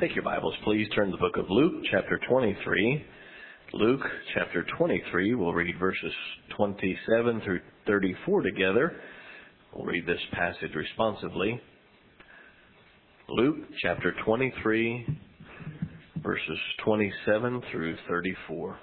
Take your Bibles, please. Turn to the book of Luke, chapter 23. Luke, chapter 23. We'll read verses 27 through 34 together. We'll read this passage responsively. Luke, chapter 23, verses 27 through 34.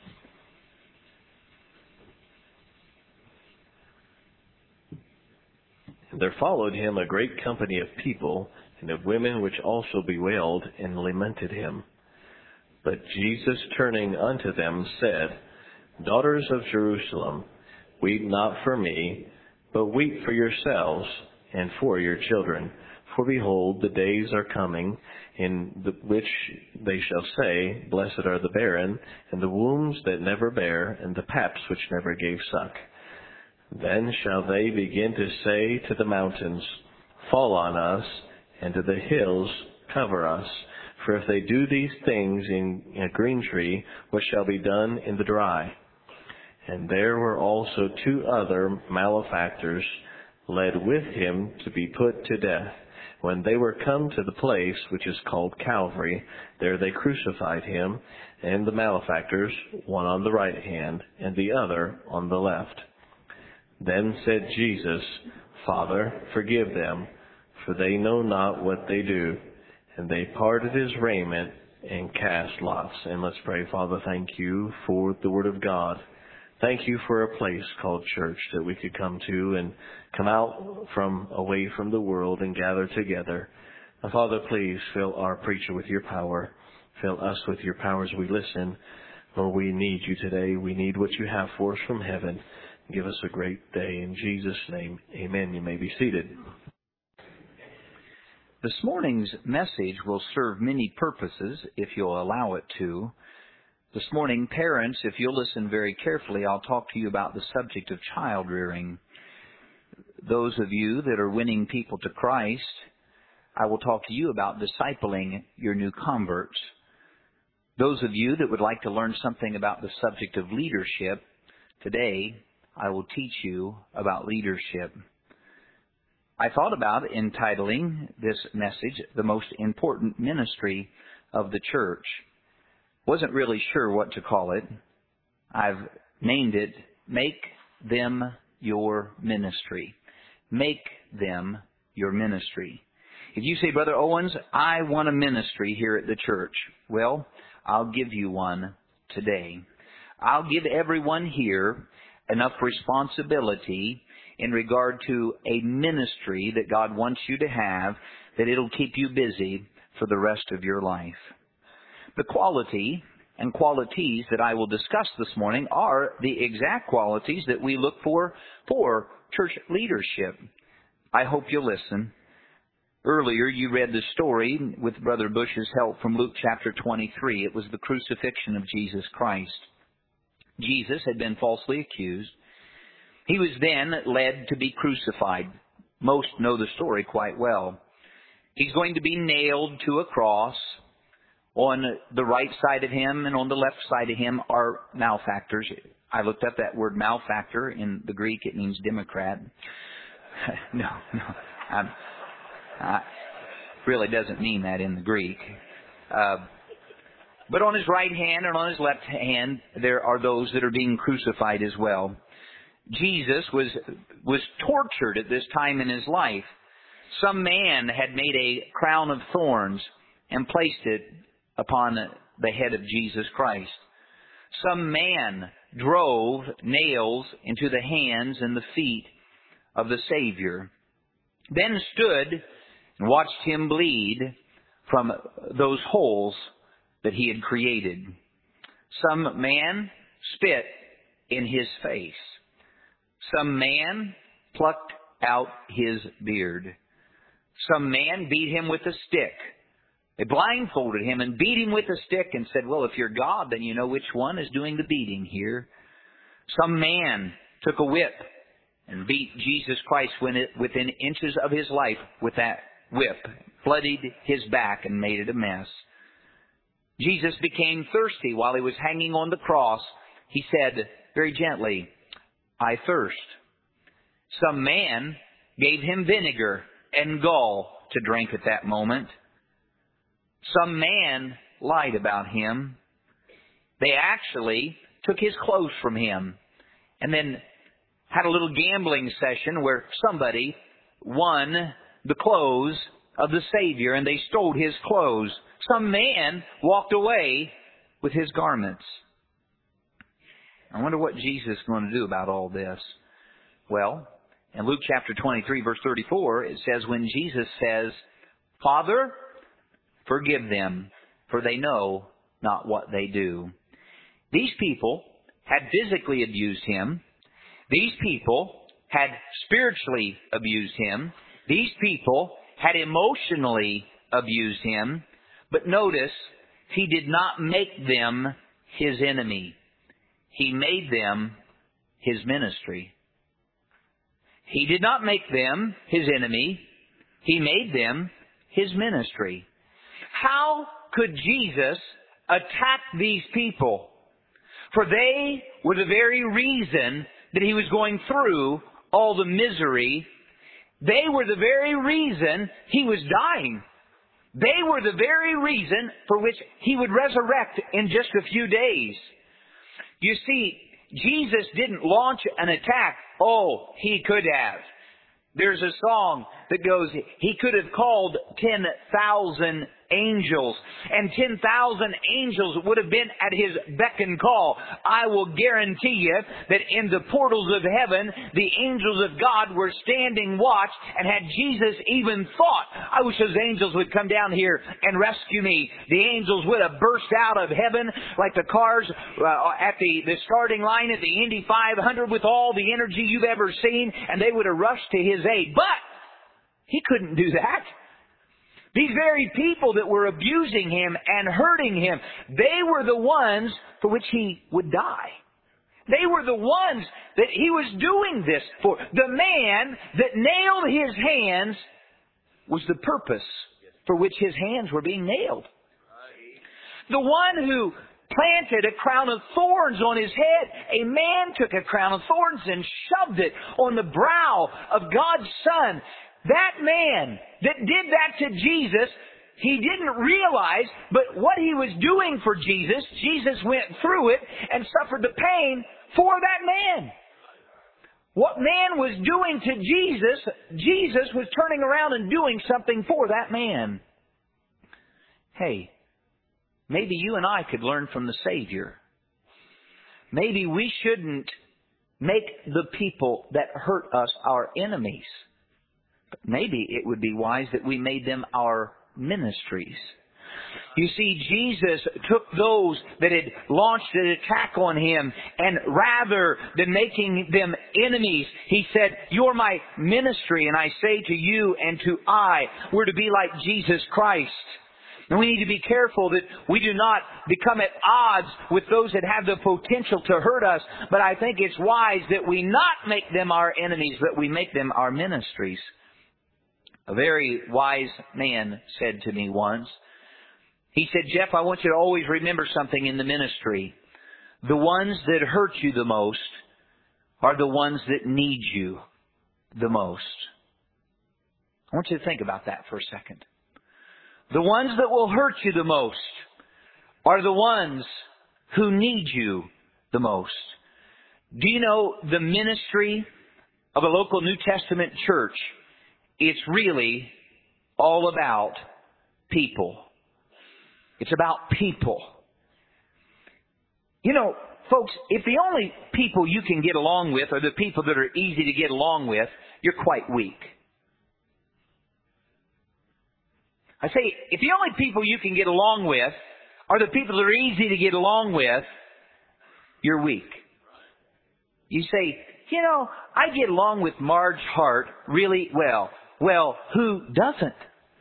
And there followed him a great company of people, and of women which also bewailed and lamented him. But Jesus, turning unto them, said, Daughters of Jerusalem, weep not for me, but weep for yourselves and for your children. For behold, the days are coming, in which they shall say, Blessed are the barren, and the wombs that never bare, and the paps which never gave suck. Then shall they begin to say to the mountains, Fall on us, and to the hills, Cover us. For if they do these things in a green tree, what shall be done in the dry? And there were also two other malefactors led with him to be put to death. When they were come to the place which is called Calvary, there they crucified him, and the malefactors, one on the right hand, and the other on the left. Then said Jesus, Father, forgive them, for they know not what they do. And they parted his raiment and cast lots. And let's pray. Father, thank you for the Word of God. Thank you for a place called church that we could come to and come out from away from the world and gather together. And Father, please fill our preacher with your power. Fill us with your power as we listen. Lord, we need you today. We need what you have for us from heaven. Give us a great day. In Jesus' name, amen. You may be seated. This morning's message will serve many purposes if you'll allow it to. This morning, parents, if you'll listen very carefully, I'll talk to you about the subject of child rearing. Those of you that are winning people to Christ, I will talk to you about discipling your new converts. Those of you that would like to learn something about the subject of leadership, today I will teach you about leadership. I thought about entitling this message, The Most Important Ministry of the Church. Wasn't really sure what to call it. I've named it, Make Them Your Ministry. Make them your ministry. If you say, Brother Owens, I want a ministry here at the church, well, I'll give you one today. I'll give everyone here enough responsibility in regard to a ministry that God wants you to have, that it'll keep you busy for the rest of your life. The quality and qualities that I will discuss this morning are the exact qualities that we look for church leadership. I hope you'll listen. Earlier, you read the story with Brother Bush's help from Luke chapter 23. It was the crucifixion of Jesus Christ. Jesus had been falsely accused. He was then led to be crucified. Most know the story quite well. He's going to be nailed to a cross. On the right side of him and on the left side of him are malefactors. I looked up that word malefactor. In the Greek, it means Democrat. No. Really doesn't mean that in the Greek. But on his right hand and on his left hand, there are those that are being crucified as well. Jesus was tortured at this time in his life. Some man had made a crown of thorns and placed it upon the head of Jesus Christ. Some man drove nails into the hands and the feet of the Savior, then stood and watched him bleed from those holes that he had created. Some man spit in his face. Some man plucked out his beard. Some man beat him with a stick. They blindfolded him and beat him with a stick and said, well, if you're God, then you know which one is doing the beating here. Some man took a whip and beat Jesus Christ within inches of his life with that whip, bloodied his back and made it a mess. Jesus became thirsty while he was hanging on the cross. He said very gently, I thirst. Some man gave him vinegar and gall to drink at that moment. Some man lied about him. They actually took his clothes from him and then had a little gambling session where somebody won the clothes of the Savior and they stole his clothes. Some man walked away with his garments. I wonder what Jesus is going to do about all this. Well, in Luke chapter 23, verse 34, it says, when Jesus says, Father, forgive them, for they know not what they do. These people had physically abused him. These people had spiritually abused him. These people had emotionally abused him. But notice, he did not make them his enemy. He made them his ministry. He did not make them his enemy. He made them his ministry. How could Jesus attack these people? For they were the very reason that he was going through all the misery. They were the very reason he was dying. They were the very reason for which he would resurrect in just a few days. You see, Jesus didn't launch an attack. Oh, he could have. There's a song that goes, he could have called 10,000 angels, and 10,000 angels would have been at his beck and call. I will guarantee you that in the portals of heaven, the angels of God were standing watch, and had Jesus even thought, I wish those angels would come down here and rescue me, the angels would have burst out of heaven like the cars at the starting line at the Indy 500 with all the energy you've ever seen, and they would have rushed to his aid. But he couldn't do that. These very people that were abusing him and hurting him, they were the ones for which he would die. They were the ones that he was doing this for. The man that nailed his hands was the purpose for which his hands were being nailed. The one who planted a crown of thorns on his head, a man took a crown of thorns and shoved it on the brow of God's Son. That man that did that to Jesus, he didn't realize, but what he was doing for Jesus, Jesus went through it and suffered the pain for that man. What man was doing to Jesus, Jesus was turning around and doing something for that man. Hey, maybe you and I could learn from the Savior. Maybe we shouldn't make the people that hurt us our enemies. Maybe it would be wise that we made them our ministries. You see, Jesus took those that had launched an attack on him, and rather than making them enemies, he said, you're my ministry, and I say to you and to I, we're to be like Jesus Christ. And we need to be careful that we do not become at odds with those that have the potential to hurt us, but I think it's wise that we not make them our enemies, but we make them our ministries. A very wise man said to me once, he said, Jeff, I want you to always remember something in the ministry. The ones that hurt you the most are the ones that need you the most. I want you to think about that for a second. The ones that will hurt you the most are the ones who need you the most. Do you know the ministry of a local New Testament church? It's really all about people. It's about people. You know, folks, if the only people you can get along with are the people that are easy to get along with, you're quite weak. I say, if the only people you can get along with are the people that are easy to get along with, you're weak. You say, you know, I get along with Marge Hart really well. Well, who doesn't?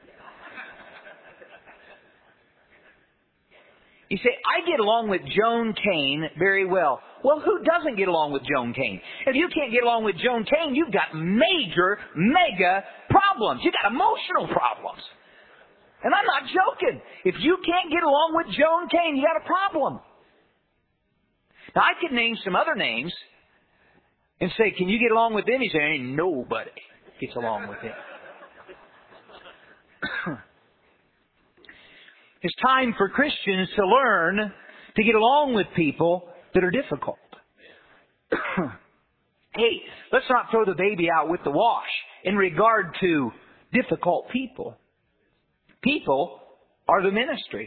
You say, I get along with Joan Kane very well. Well, who doesn't get along with Joan Kane? If you can't get along with Joan Kane, you've got major, mega problems. You've got emotional problems. And I'm not joking. If you can't get along with Joan Kane, you got a problem. Now, I could name some other names and say, can you get along with them? You say, ain't nobody gets along with him. It's time for Christians to learn to get along with people that are difficult. Hey, let's not throw the baby out with the wash in regard to difficult people. People are the ministry.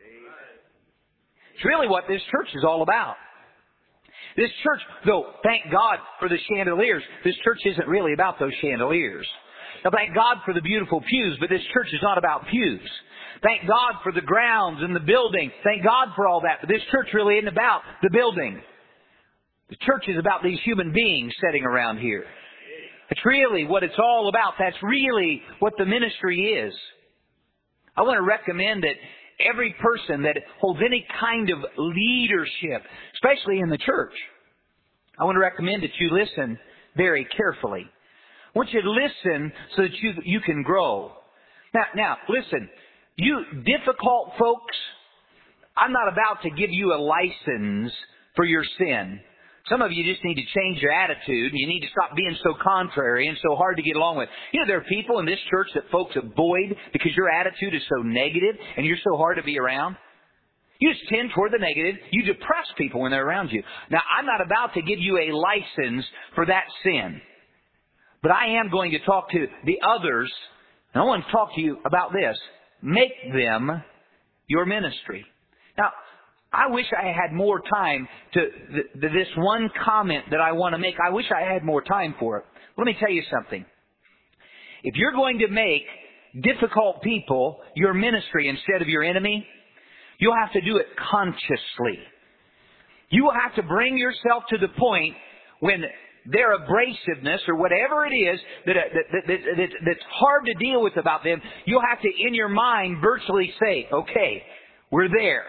It's really what this church is all about. This church, though, thank God for the chandeliers, this church isn't really about those chandeliers. Now, thank God for the beautiful pews, but this church is not about pews. Thank God for the grounds and the building. Thank God for all that. But this church really isn't about the building. The church is about these human beings sitting around here. It's really what it's all about. That's really what the ministry is. I want to recommend that every person that holds any kind of leadership, especially in the church, I want to recommend that you listen very carefully. I want you to listen so that you can grow. Now, listen, you difficult folks, I'm not about to give you a license for your sin. Some of you just need to change your attitude. You need to stop being so contrary and so hard to get along with. You know, there are people in this church that folks avoid because your attitude is so negative and you're so hard to be around. You just tend toward the negative. You depress people when they're around you. Now, I'm not about to give you a license for that sin. But I am going to talk to the others, and I want to talk to you about this. Make them your ministry. Now, I wish I had more time to this one comment that I want to make. I wish I had more time for it. Let me tell you something. If you're going to make difficult people your ministry instead of your enemy, you'll have to do it consciously. You will have to bring yourself to the point when their abrasiveness or whatever it is that's hard to deal with about them, you'll have to, in your mind, virtually say, okay, we're there.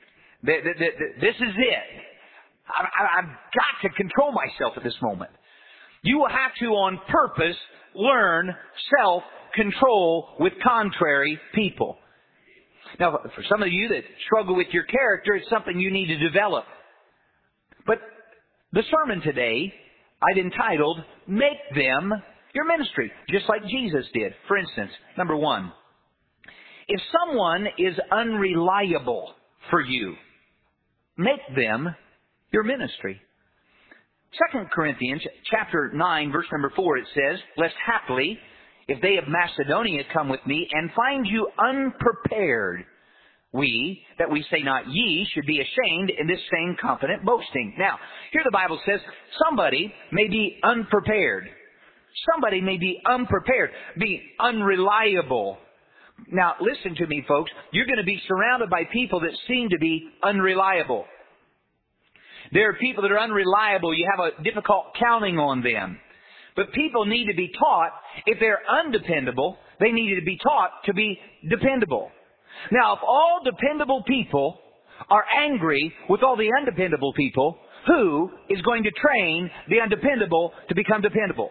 This is it. I've got to control myself at this moment. You will have to, on purpose, learn self-control with contrary people. Now, for some of you that struggle with your character, it's something you need to develop. But the sermon today, I've entitled, Make Them Your Ministry, just like Jesus did. For instance, number one, if someone is unreliable for you, make them your ministry. 2 Corinthians chapter 9, verse number 4, it says, Lest haply, if they of Macedonia come with me and find you unprepared, we, that we say not ye, should be ashamed in this same confident boasting. Now, here the Bible says somebody may be unprepared. Somebody may be unprepared, be unreliable. Now, listen to me, folks. You're going to be surrounded by people that seem to be unreliable. There are people that are unreliable. You have a difficult counting on them. But people need to be taught, if they're undependable, they need to be taught to be dependable. Now, if all dependable people are angry with all the undependable people, who is going to train the undependable to become dependable?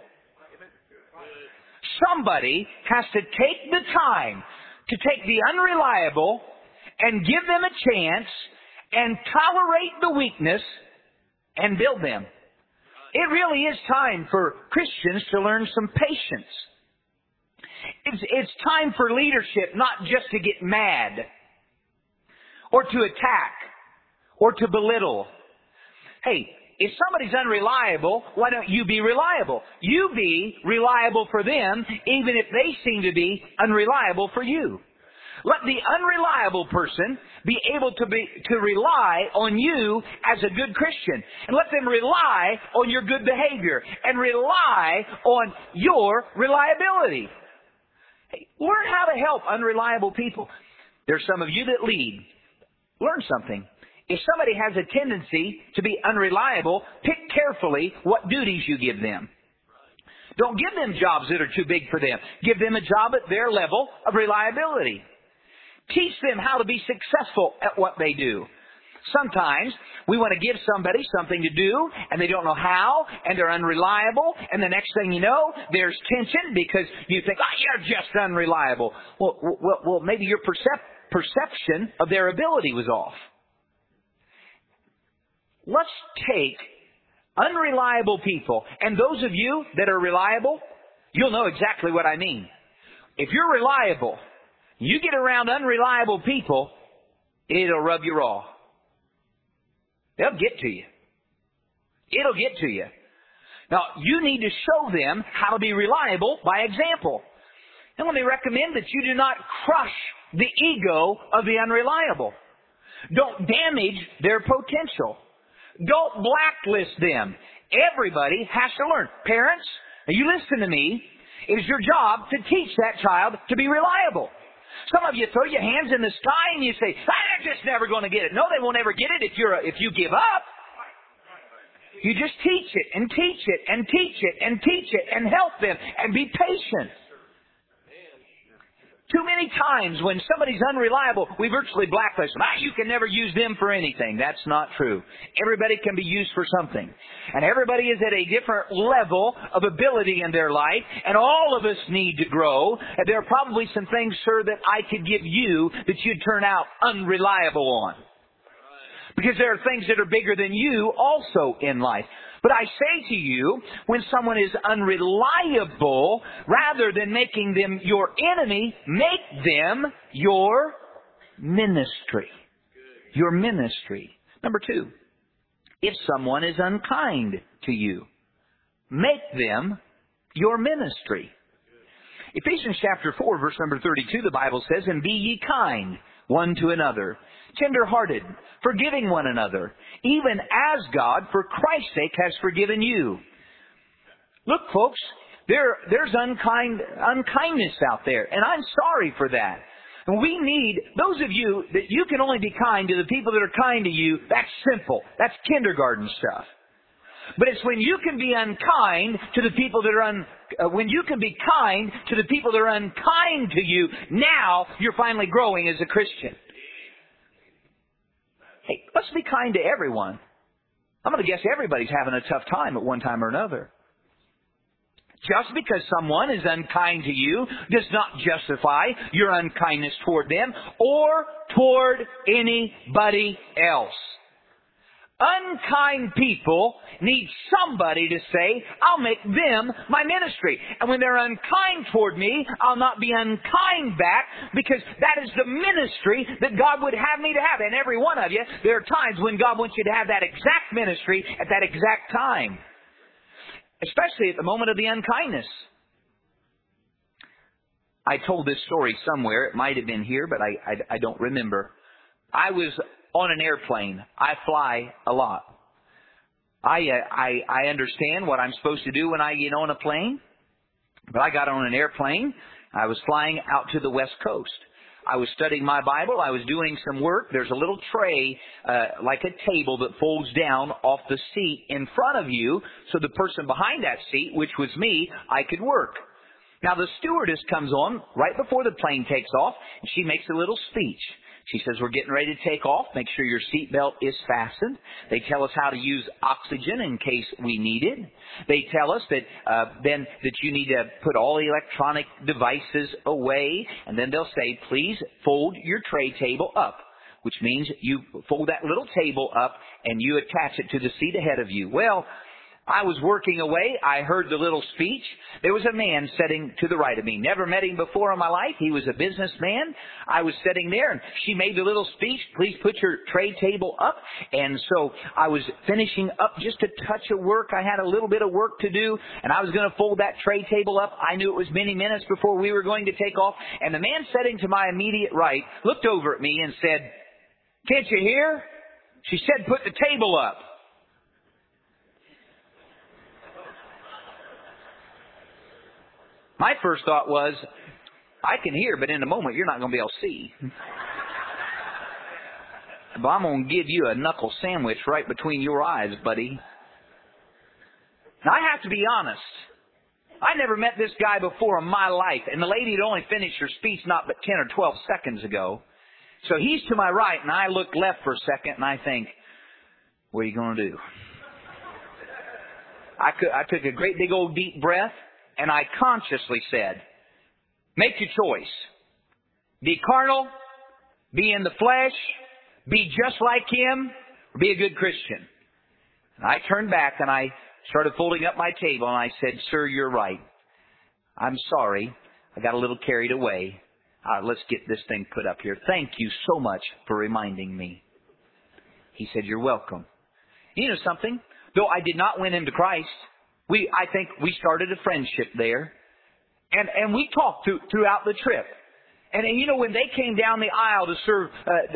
Somebody has to take the time to take the unreliable and give them a chance and tolerate the weakness and build them. It really is time for Christians to learn some patience. It's time for leadership not just to get mad or to attack or to belittle. Hey, if somebody's unreliable, why don't you be reliable? You be reliable for them, even if they seem to be unreliable for you. Let the unreliable person be able to rely on you as a good Christian. And let them rely on your good behavior and rely on your reliability. Hey, learn how to help unreliable people. There's some of you that lead. Learn something. If somebody has a tendency to be unreliable, pick carefully what duties you give them. Don't give them jobs that are too big for them. Give them a job at their level of reliability. Teach them how to be successful at what they do. Sometimes we want to give somebody something to do and they don't know how and they're unreliable, and the next thing you know, there's tension because you think, you're just unreliable. Well, maybe your perception of their ability was off. Let's take unreliable people, and those of you that are reliable, you'll know exactly what I mean. If you're reliable, you get around unreliable people, it'll rub you raw. They'll get to you. It'll get to you. Now, you need to show them how to be reliable by example. And let me recommend that you do not crush the ego of the unreliable. Don't damage their potential. Don't blacklist them. Everybody has to learn. Parents, you listen to me. It is your job to teach that child to be reliable. Some of you throw your hands in the sky and you say, they're just never going to get it. No, they won't ever get it if you give up. You just teach it and teach it and teach it and teach it and help them and be patient. Too many times when somebody's unreliable, we virtually blacklist them. You can never use them for anything. That's not true. Everybody can be used for something. And everybody is at a different level of ability in their life. And all of us need to grow. And there are probably some things, sir, that I could give you that you'd turn out unreliable on. Because there are things that are bigger than you also in life. But I say to you, when someone is unreliable, rather than making them your enemy, make them your ministry. Your ministry. Number 2, if someone is unkind to you, make them your ministry. Ephesians chapter 4, verse number 32, the Bible says, and be ye kind one to another, tender-hearted, forgiving one another, even as God, for Christ's sake, has forgiven you. Look, folks, there's unkindness out there, and I'm sorry for that. And we need, those of you that you can only be kind to the people that are kind to you, that's simple. That's kindergarten stuff. But it's when you can be unkind to the people that are when you can be kind to the people that are unkind to you, now you're finally growing as a Christian. Hey, let's be kind to everyone. I'm going to guess everybody's having a tough time at one time or another. Just because someone is unkind to you does not justify your unkindness toward them or toward anybody else. Unkind people need somebody to say, I'll make them my ministry. And when they're unkind toward me, I'll not be unkind back, because that is the ministry that God would have me to have. And every one of you, there are times when God wants you to have that exact ministry at that exact time. Especially at the moment of the unkindness. I told this story somewhere. It might have been here, but I don't remember. I was on an airplane. I fly a lot. I understand what I'm supposed to do when I get on a plane. But I got on an airplane. I was flying out to the West Coast. I was studying my Bible. I was doing some work. There's a little tray, like a table that folds down off the seat in front of you, so the person behind that seat, which was me, I could work. Now the stewardess comes on right before the plane takes off, and she makes a little speech. She says, we're getting ready to take off. Make sure your seatbelt is fastened. They tell us how to use oxygen in case we need it. They tell us that then that you need to put all electronic devices away. And then they'll say, please fold your tray table up, which means you fold that little table up and you attach it to the seat ahead of you. Well, I was working away. I heard the little speech. There was a man sitting to the right of me. Never met him before in my life. He was a businessman. I was sitting there, and she made the little speech, please put your tray table up. And so I was finishing up just a touch of work. I had a little bit of work to do, and I was going to fold that tray table up. I knew it was many minutes before we were going to take off. And the man sitting to my immediate right looked over at me and said, can't you hear? She said, put the table up. My first thought was, I can hear, but in a moment you're not going to be able to see. But I'm going to give you a knuckle sandwich right between your eyes, buddy. Now, I have to be honest. I never met this guy before in my life, and the lady had only finished her speech not but 10 or 12 seconds ago. So he's to my right, and I look left for a second, and I think, what are you going to do? I took a great big old deep breath. And I consciously said, make your choice. Be carnal, be in the flesh, be just like him, or be a good Christian. And I turned back and I started folding up my table and I said, sir, you're right. I'm sorry. I got a little carried away. Let's get this thing put up here. Thank you so much for reminding me. He said, you're welcome. You know something? Though I did not win him to Christ, I think we started a friendship there. And we talked throughout the trip. And you know, when they came down the aisle to serve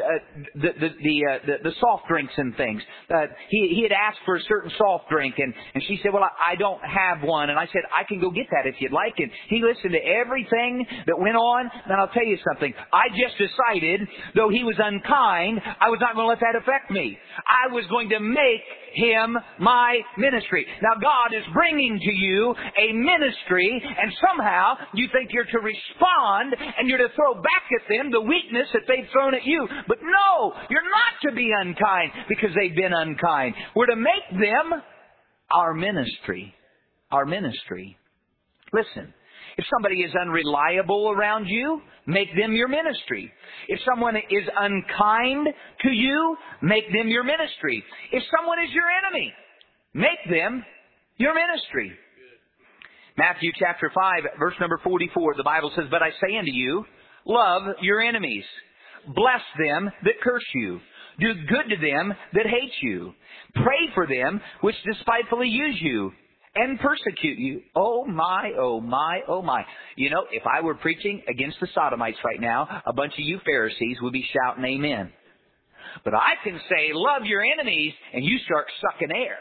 the soft drinks and things, he had asked for a certain soft drink, and she said, well, I don't have one. And I said, I can go get that if you'd like. And he listened to everything that went on. And I'll tell you something. I just decided, though he was unkind, I was not going to let that affect me. I was going to make him my ministry. Now God is bringing to you a ministry, and somehow you think you're to respond and you're to throw back at them the weakness that they've thrown at you. But no, you're not to be unkind because they've been unkind. We're to make them our ministry. Our ministry. Listen, if somebody is unreliable around you, make them your ministry. If someone is unkind to you, make them your ministry. If someone is your enemy, make them your ministry. Matthew chapter 5, verse number 44, the Bible says, but I say unto you, love your enemies. Bless them that curse you. Do good to them that hate you. Pray for them which despitefully use you and persecute you. Oh my, oh my, oh my. You know, if I were preaching against the Sodomites right now, a bunch of you Pharisees would be shouting amen. But I can say, love your enemies, and you start sucking air.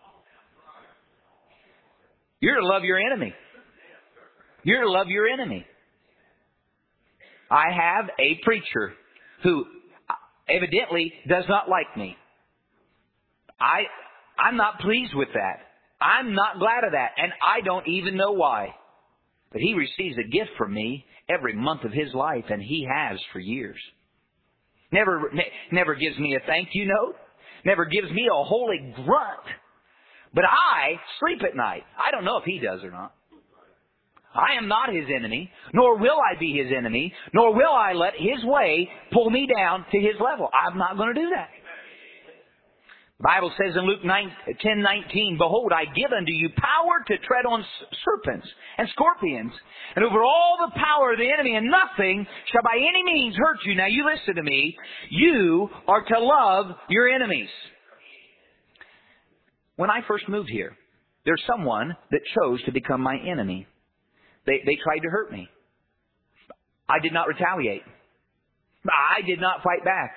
You're to love your enemy. You're to love your enemy. I have a preacher who evidently does not like me. I'm not pleased with that. I'm not glad of that, and I don't even know why. But he receives a gift from me every month of his life, and he has for years. Never gives me a thank you note. Never gives me a holy grunt. But I sleep at night. I don't know if he does or not. I am not his enemy, nor will I be his enemy, nor will I let his way pull me down to his level. I'm not going to do that. The Bible says in Luke 10:19, behold, I give unto you power to tread on serpents and scorpions, and over all the power of the enemy, and nothing shall by any means hurt you. Now you listen to me. You are to love your enemies. When I first moved here, there's someone that chose to become my enemy. They tried to hurt me. I did not retaliate. I did not fight back.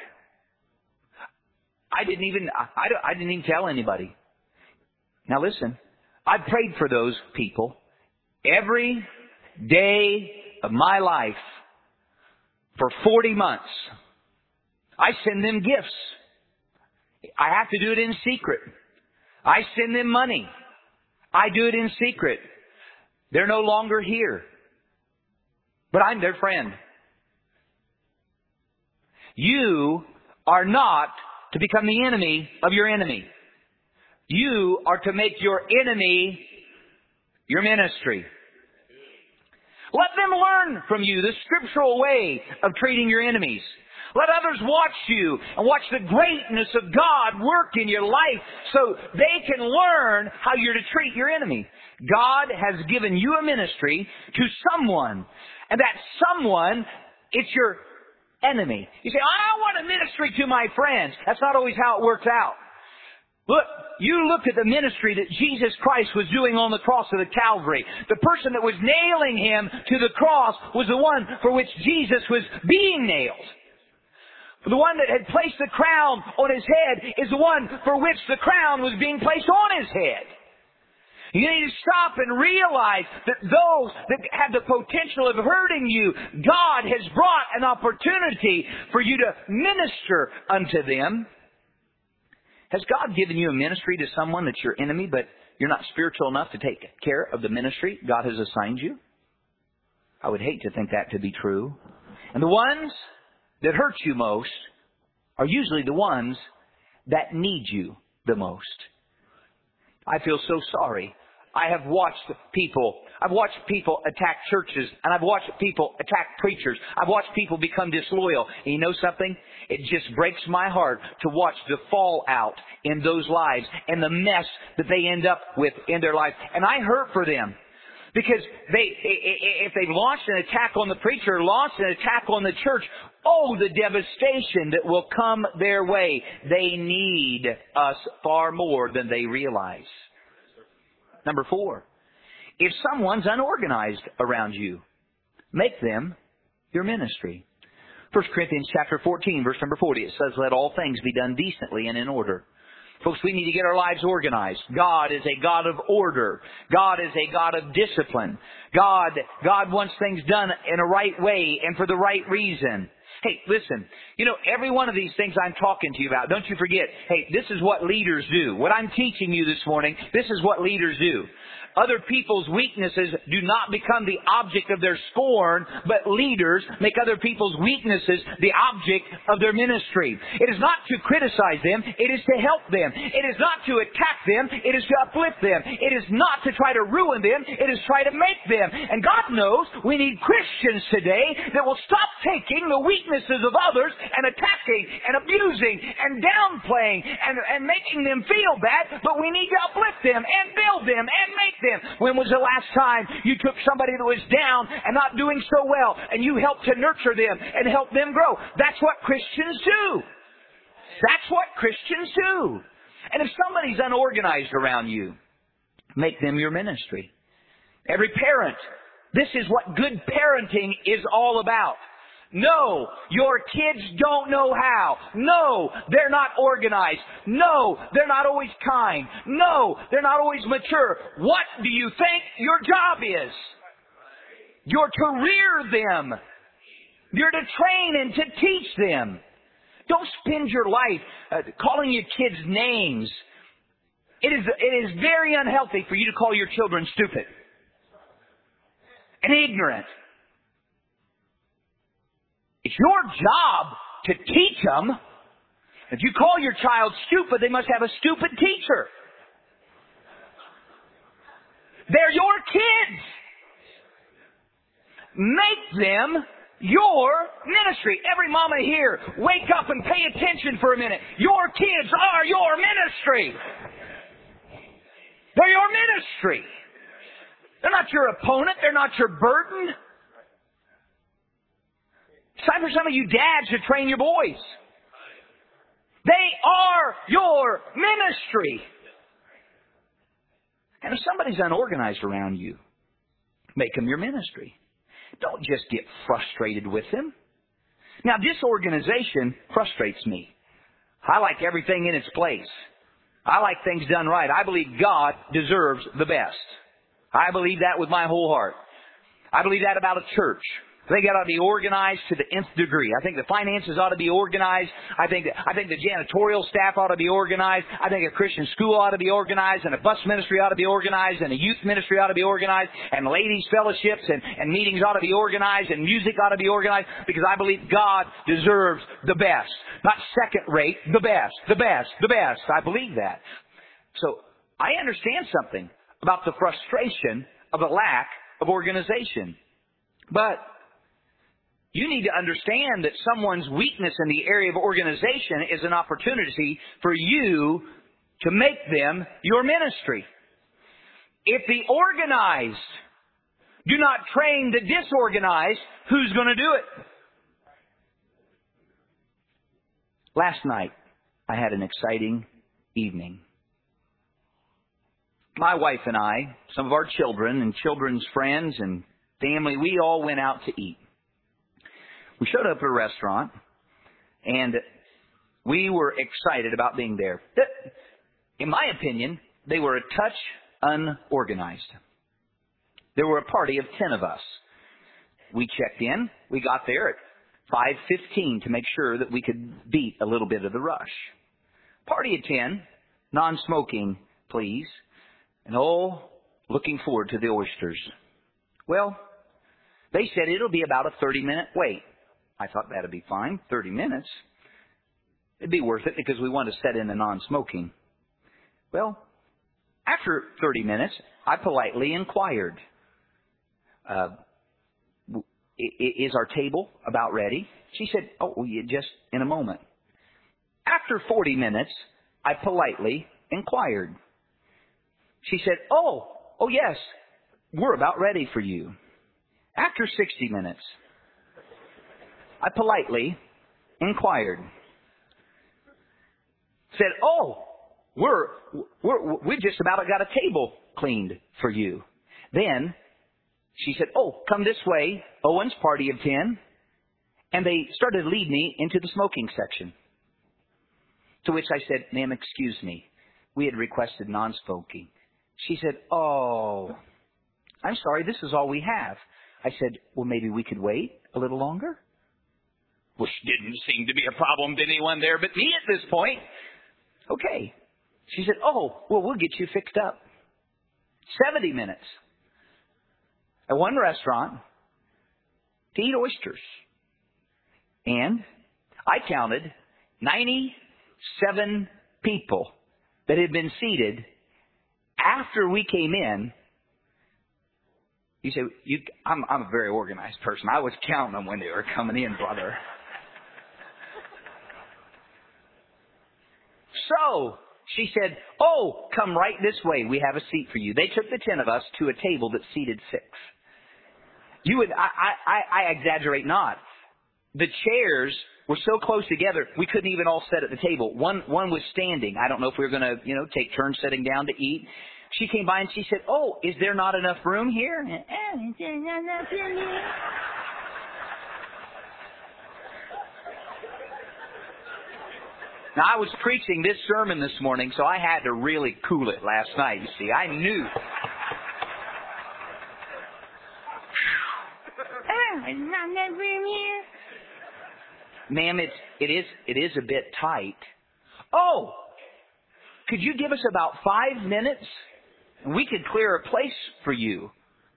I didn't even tell anybody. Now listen, I prayed for those people every day of my life for 40 months. I send them gifts. I have to do it in secret. I send them money. I do it in secret. They're no longer here. But I'm their friend. You are not to become the enemy of your enemy. You are to make your enemy your ministry. Let them learn from you the scriptural way of treating your enemies. Let others watch you and watch the greatness of God work in your life so they can learn how you're to treat your enemy. God has given you a ministry to someone, and that someone, it's your enemy. You say, I want a ministry to my friends. That's not always how it works out. Look, you look at the ministry that Jesus Christ was doing on the cross of the Calvary. The person that was nailing him to the cross was the one for which Jesus was being nailed. The one that had placed the crown on his head is the one for which the crown was being placed on his head. You need to stop and realize that those that have the potential of hurting you, God has brought an opportunity for you to minister unto them. Has God given you a ministry to someone that's your enemy, but you're not spiritual enough to take care of the ministry God has assigned you? I would hate to think that to be true. And the ones that hurt you most are usually the ones that need you the most. I feel so sorry. I have watched people attack churches, and I've watched people attack preachers. I've watched people become disloyal. And you know something? It just breaks my heart to watch the fallout in those lives and the mess that they end up with in their life. And I hurt for them. Because if they've launched an attack on the preacher, launched an attack on the church, oh, the devastation that will come their way. They need us far more than they realize. Number 4, if someone's unorganized around you, make them your ministry. 1 Corinthians chapter 14, verse number 40, it says, let all things be done decently and in order. Folks, we need to get our lives organized. God is a God of order. God is a God of discipline. God wants things done in a right way and for the right reason. Hey, listen, every one of these things I'm talking to you about, don't you forget, hey, this is what leaders do. What I'm teaching you this morning, this is what leaders do. Other people's weaknesses do not become the object of their scorn, but leaders make other people's weaknesses the object of their ministry. It is not to criticize them, it is to help them. It is not to attack them, it is to uplift them. It is not to try to ruin them, it is to try to make them. And God knows we need Christians today that will stop taking the weaknesses of others and attacking and abusing and downplaying and making them feel bad, but we need to uplift them and build them and make them. When was the last time you took somebody that was down and not doing so well and you helped to nurture them and help them grow? That's what Christians do. That's what Christians do. And if somebody's unorganized around you, make them your ministry. Every parent, this is what good parenting is all about. No, your kids don't know how. No, they're not organized. No, they're not always kind. No, they're not always mature. What do you think your job is? You're to rear them. You're to train and to teach them. Don't spend your life calling your kids names. It is very unhealthy for you to call your children stupid and ignorant. It's your job to teach them. If you call your child stupid, they must have a stupid teacher. They're your kids. Make them your ministry. Every mama here, wake up and pay attention for a minute. Your kids are your ministry. They're your ministry. They're not your opponent. They're not your burden. It's time for some of you dads to train your boys. They are your ministry. And if somebody's unorganized around you, make them your ministry. Don't just get frustrated with them. Now, disorganization frustrates me. I like everything in its place. I like things done right. I believe God deserves the best. I believe that with my whole heart. I believe that about a church. I think it ought to be organized to the nth degree. I think the finances ought to be organized. I think the janitorial staff ought to be organized. I think a Christian school ought to be organized, and a bus ministry ought to be organized, and a youth ministry ought to be organized, and ladies' fellowships and meetings ought to be organized, and music ought to be organized, because I believe God deserves the best. Not second rate, the best, the best, the best. I believe that. So I understand something about the frustration of a lack of organization. But you need to understand that someone's weakness in the area of organization is an opportunity for you to make them your ministry. If the organized do not train the disorganized, who's going to do it? Last night, I had an exciting evening. My wife and I, some of our children and children's friends and family, we all went out to eat. We showed up at a restaurant, and we were excited about being there. In my opinion, they were a touch unorganized. There were a party of 10 of us. We checked in. We got there at 5:15 to make sure that we could beat a little bit of the rush. Party of 10, non-smoking, please. And looking forward to the oysters. Well, they said it'll be about a 30-minute wait. I thought that'd be fine, 30 minutes. It'd be worth it because we want to set in the non-smoking. Well, after 30 minutes, I politely inquired, is our table about ready? She said, just in a moment. After 40 minutes, I politely inquired. She said, oh yes, we're about ready for you. After 60 minutes, I politely inquired. Said, oh, we just about got a table cleaned for you. Then she said, oh, come this way, Owen's party of 10. And they started to lead me into the smoking section. To which I said, ma'am, excuse me. We had requested non-smoking. She said, oh, I'm sorry, this is all we have. I said, well, maybe we could wait a little longer? Which didn't seem to be a problem to anyone there but me at this point. Okay. She said, oh, well, we'll get you fixed up. 70 minutes at one restaurant to eat oysters. And I counted 97 people that had been seated after we came in. You say, I'm a very organized person. I was counting them when they were coming in, brother. So she said, oh, come right this way. We have a seat for you. They took the 10 of us to a table that seated 6. I exaggerate not. The chairs were so close together, we couldn't even all sit at the table. One was standing. I don't know if we were going to, take turns sitting down to eat. She came by and she said, oh, is there not enough room here? Is there not enough room here? Now, I was preaching this sermon this morning, so I had to really cool it last night. You see, I knew. There's not enough room here. Ma'am, it is a bit tight. Oh, could you give us about 5 minutes? And we could clear a place for you.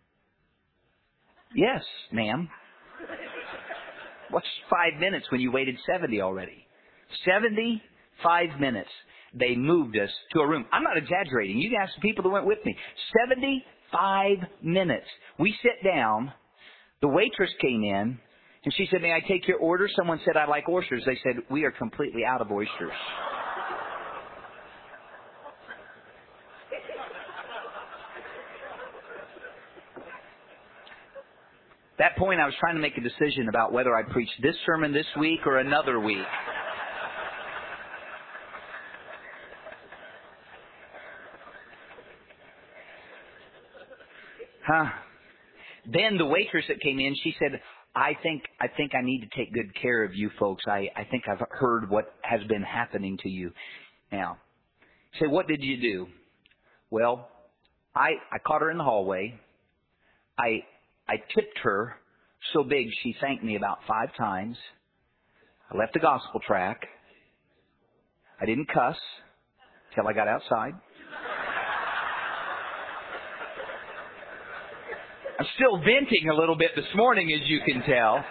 Yes, ma'am. What's 5 minutes when you waited 70 already? 75 minutes. They moved us to a room. I'm not exaggerating. You can ask the people that went with me. 75 minutes. We sit down. The waitress came in, and she said, may I take your order? Someone said, I like oysters. They said, we are completely out of oysters. At that point, I was trying to make a decision about whether I'd preach this sermon this week or another week. Then the waitress that came in, she said, I think I need to take good care of you folks. I think I've heard what has been happening to you. Now, say, what did you do? Well, I caught her in the hallway. I tipped her so big she thanked me about 5 times. I left the gospel track. I didn't cuss till I got outside. I'm still venting a little bit this morning, as you can tell.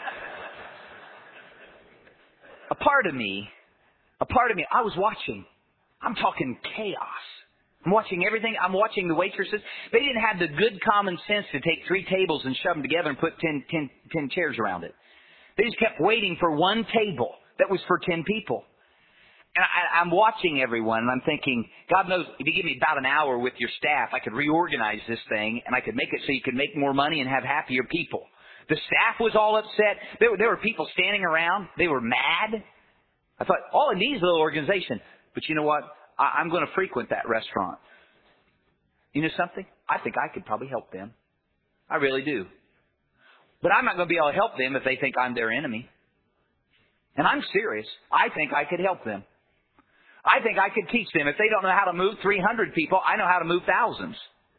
A part of me, I was watching. I'm talking chaos. I'm watching everything. I'm watching the waitresses. They didn't have the good common sense to take 3 tables and shove them together and put 10 chairs around it. They just kept waiting for one table that was for 10 people. And I'm watching everyone, and I'm thinking, God knows, if you give me about an hour with your staff, I could reorganize this thing, and I could make it so you could make more money and have happier people. The staff was all upset. There were people standing around. They were mad. I thought, all it needs is a little organization. But you know what? I'm going to frequent that restaurant. You know something? I think I could probably help them. I really do. But I'm not going to be able to help them if they think I'm their enemy. And I'm serious. I think I could help them. I think I could teach them. If they don't know how to move 300 people, I know how to move thousands.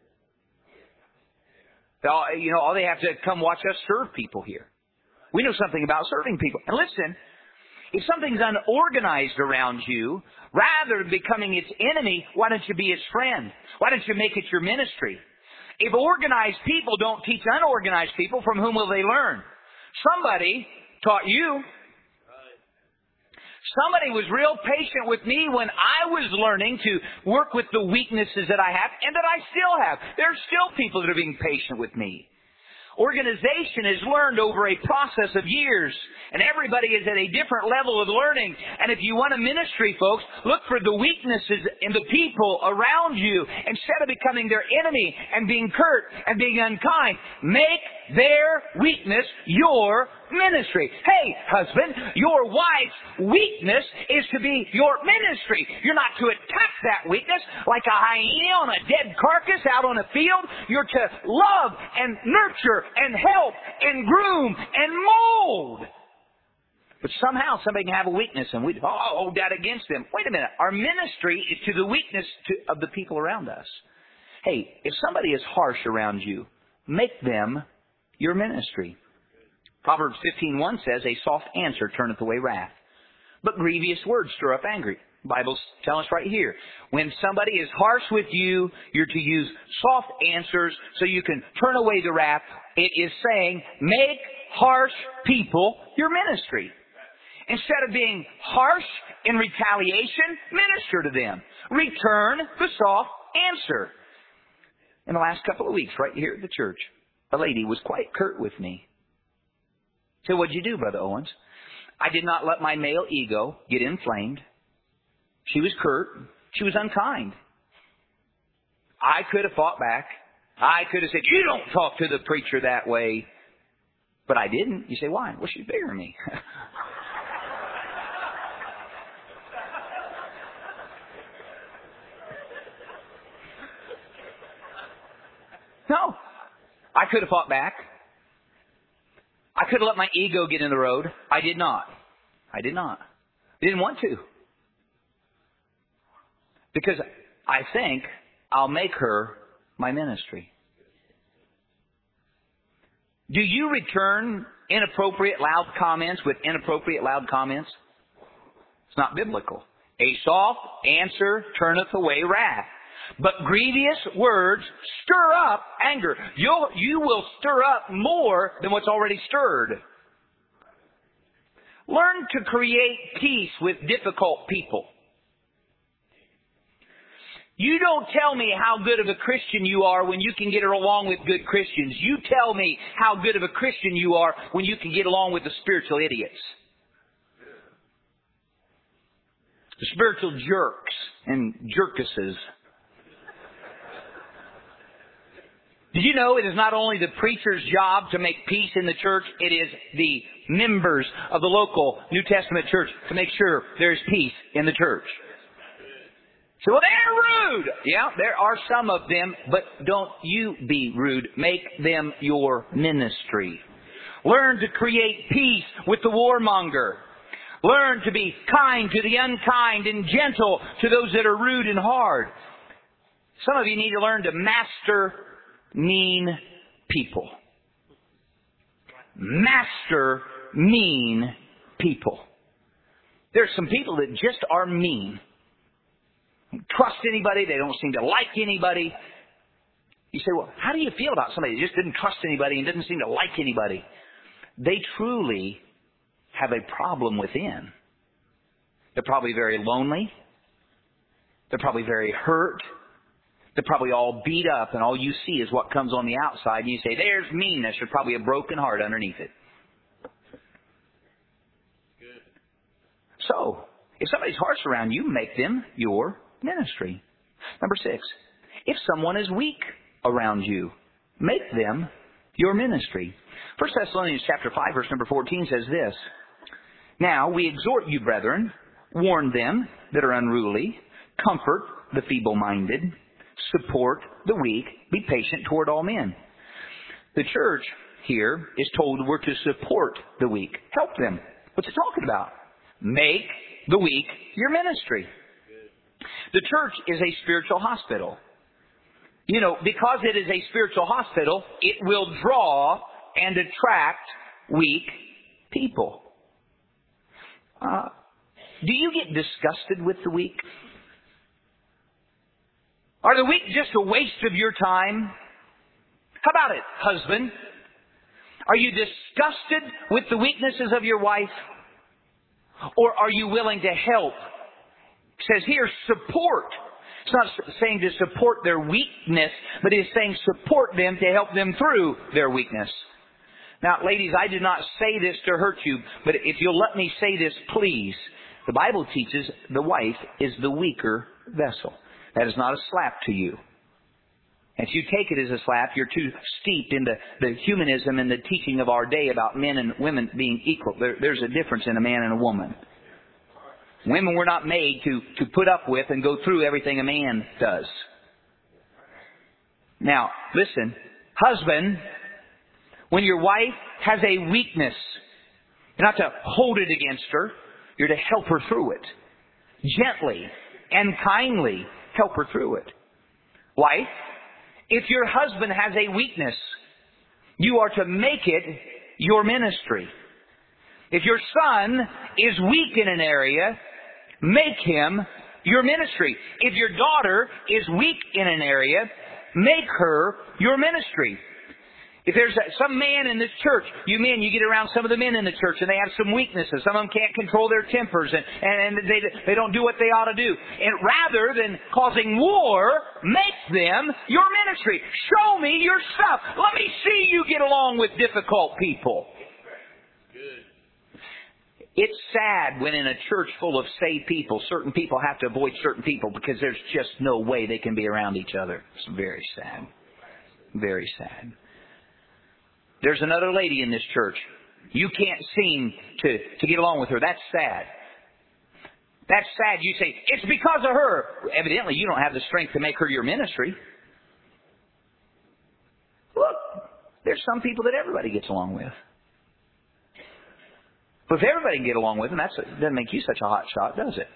All they have to come watch us serve people here. We know something about serving people. And listen, if something's unorganized around you, rather than becoming its enemy, why don't you be its friend? Why don't you make it your ministry? If organized people don't teach unorganized people, from whom will they learn? Somebody taught you. Somebody was real patient with me when I was learning to work with the weaknesses that I have and that I still have. There are still people that are being patient with me. Organization is learned over a process of years, and everybody is at a different level of learning. And if you want a ministry, folks, look for the weaknesses in the people around you. Instead of becoming their enemy and being curt and being unkind, make their weakness your ministry. Hey, husband, your wife's weakness is to be your ministry. You're not to attack that weakness like a hyena on a dead carcass out on a field. You're to love and nurture and help and groom and mold. But somehow somebody can have a weakness and we hold that against them. Wait a minute. Our ministry is to the weakness of the people around us. Hey, if somebody is harsh around you, make them your ministry. Proverbs 15:1 says, a soft answer turneth away wrath, but grievous words stir up anger. The Bible's telling us right here. When somebody is harsh with you, you're to use soft answers so you can turn away the wrath. It is saying, make harsh people your ministry. Instead of being harsh in retaliation, minister to them. Return the soft answer. In the last couple of weeks, right here at the church, a lady was quite curt with me. So what'd you do, Brother Owens? I did not let my male ego get inflamed. She was curt. She was unkind. I could have fought back. I could have said, you don't talk to the preacher that way. But I didn't. You say, why? Well, she's bigger than me. No. I could have fought back. I could have let my ego get in the road. I did not. I did not. I didn't want to. Because I think I'll make her my ministry. Do you return inappropriate loud comments with inappropriate loud comments? It's not biblical. A soft answer turneth away wrath, but grievous words stir up anger. You will stir up more than what's already stirred. Learn to create peace with difficult people. You don't tell me how good of a Christian you are when you can get along with good Christians. You tell me how good of a Christian you are when you can get along with the spiritual idiots. The spiritual jerks and jerkuses. Did you know it is not only the preacher's job to make peace in the church, it is the members of the local New Testament church to make sure there's peace in the church. So, well, they're rude. Yeah, there are some of them, but don't you be rude. Make them your ministry. Learn to create peace with the warmonger. Learn to be kind to the unkind and gentle to those that are rude and hard. Some of you need to learn to master mean people. Master mean people. There's some people that just are mean. Don't trust anybody. They don't seem to like anybody. You say, well, how do you feel about somebody that just didn't trust anybody and didn't seem to like anybody? They truly have a problem within. They're probably very lonely. They're probably very hurt. They're probably all beat up, and all you see is what comes on the outside. And you say, there's meanness. There's probably a broken heart underneath it. Good. So, if somebody's harsh around you, make them your ministry. Number 6, if someone is weak around you, make them your ministry. 1 Thessalonians chapter 5, verse number 14 says this, now we exhort you, brethren, warn them that are unruly, comfort the feeble-minded, support the weak, be patient toward all men. The church here is told we're to support the weak, help them. What's it talking about? Make the weak your ministry. The church is a spiritual hospital. You know, because it is a spiritual hospital, it will draw and attract weak people. Do you get disgusted with the weak? Are the weak just a waste of your time? How about it, husband? Are you disgusted with the weaknesses of your wife? Or are you willing to help? It says here, support. It's not saying to support their weakness, but it's saying support them to help them through their weakness. Now, ladies, I did not say this to hurt you, but if you'll let me say this, please. The Bible teaches the wife is the weaker vessel. That is not a slap to you. And if you take it as a slap, you're too steeped in the humanism and the teaching of our day about men and women being equal. There's a difference in a man and a woman. Women were not made to put up with and go through everything a man does. Now, listen, husband, when your wife has a weakness, you're not to hold it against her. You're to help her through it. Gently and kindly help her through it. Wife, if your husband has a weakness, you are to make it your ministry. If your son is weak in an area, make him your ministry. If your daughter is weak in an area, make her your ministry. If there's some man in this church, you men, you get around some of the men in the church and they have some weaknesses. Some of them can't control their tempers and they don't do what they ought to do. And rather than causing war, make them your ministry. Show me your stuff. Let me see you get along with difficult people. It's sad when in a church full of saved people, certain people have to avoid certain people because there's just no way they can be around each other. It's very sad. Very sad. There's another lady in this church. You can't seem to get along with her. That's sad. That's sad. You say, it's because of her. Evidently, you don't have the strength to make her your ministry. Look, there's some people that everybody gets along with. But if everybody can get along with them, that doesn't make you such a hot shot, does it?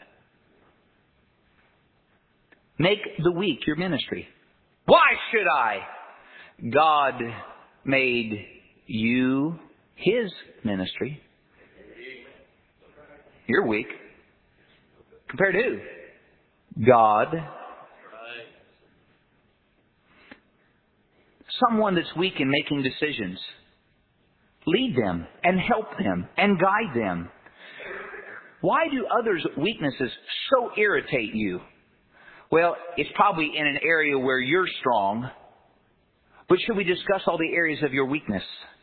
Make the weak your ministry. Why should I? God made you His ministry. You're weak. Compared to who? God. Someone that's weak in making decisions. Lead them and help them and guide them. Why do others' weaknesses so irritate you? Well, it's probably in an area where you're strong. But should we discuss all the areas of your weakness?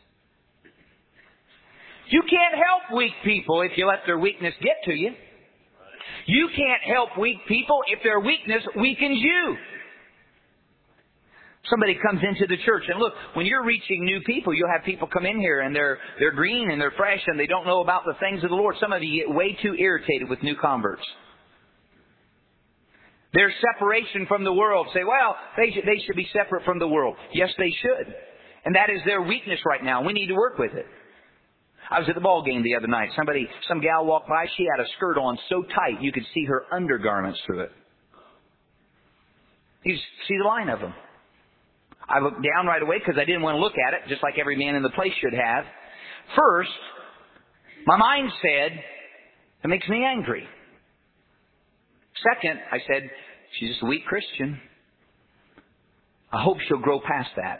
You can't help weak people if you let their weakness get to you. You can't help weak people if their weakness weakens you. Somebody comes into the church, and look, when you're reaching new people, you'll have people come in here and they're green and they're fresh and they don't know about the things of the Lord. Some of you get way too irritated with new converts. Their separation from the world. Say, well, they should be separate from the world. Yes, they should. And that is their weakness right now. We need to work with it. I was at the ball game the other night. Some gal walked by. She had a skirt on so tight you could see her undergarments through it. You see the line of them. I looked down right away because I didn't want to look at it, just like every man in the place should have. First, my mind said, it makes me angry. Second, I said, she's just a weak Christian. I hope she'll grow past that.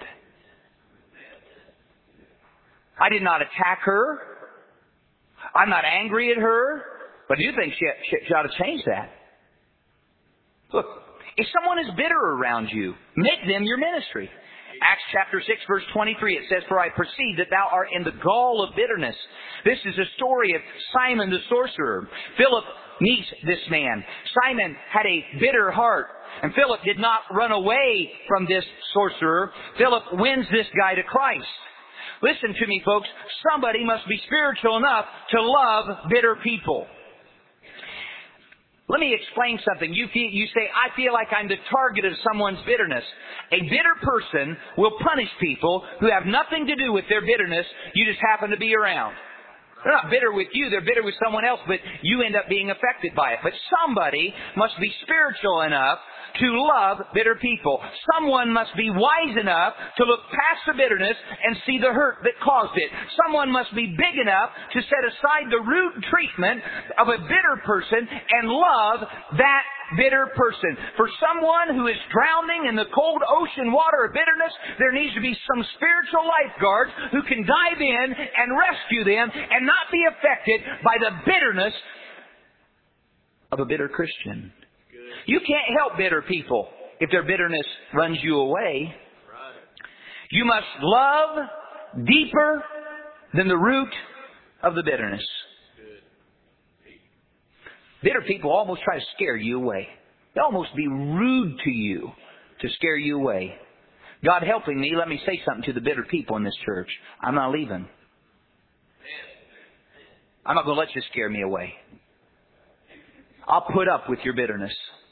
I did not attack her. I'm not angry at her. But I do think she ought to change that. Look, if someone is bitter around you, make them your ministry. Acts chapter 6 verse 23, it says, for I perceive that thou art in the gall of bitterness. This is a story of Simon the sorcerer. Philip meets this man. Simon had a bitter heart. And Philip did not run away from this sorcerer. Philip wins this guy to Christ. Listen to me, folks. Somebody must be spiritual enough to love bitter people. Let me explain something. You say, I feel like I'm the target of someone's bitterness. A bitter person will punish people who have nothing to do with their bitterness. You just happen to be around. They're not bitter with you. They're bitter with someone else, but you end up being affected by it. But somebody must be spiritual enough to love bitter people. Someone must be wise enough to look past the bitterness and see the hurt that caused it. Someone must be big enough to set aside the rude treatment of a bitter person and love that bitter person. For someone who is drowning in the cold ocean water of bitterness, there needs to be some spiritual lifeguards who can dive in and rescue them and not be affected by the bitterness of a bitter Christian. You can't help bitter people if their bitterness runs you away. You must love deeper than the root of the bitterness. Bitter people almost try to scare you away. They almost be rude to you to scare you away. God helping me, let me say something to the bitter people in this church. I'm not leaving. I'm not going to let you scare me away. I'll put up with your bitterness.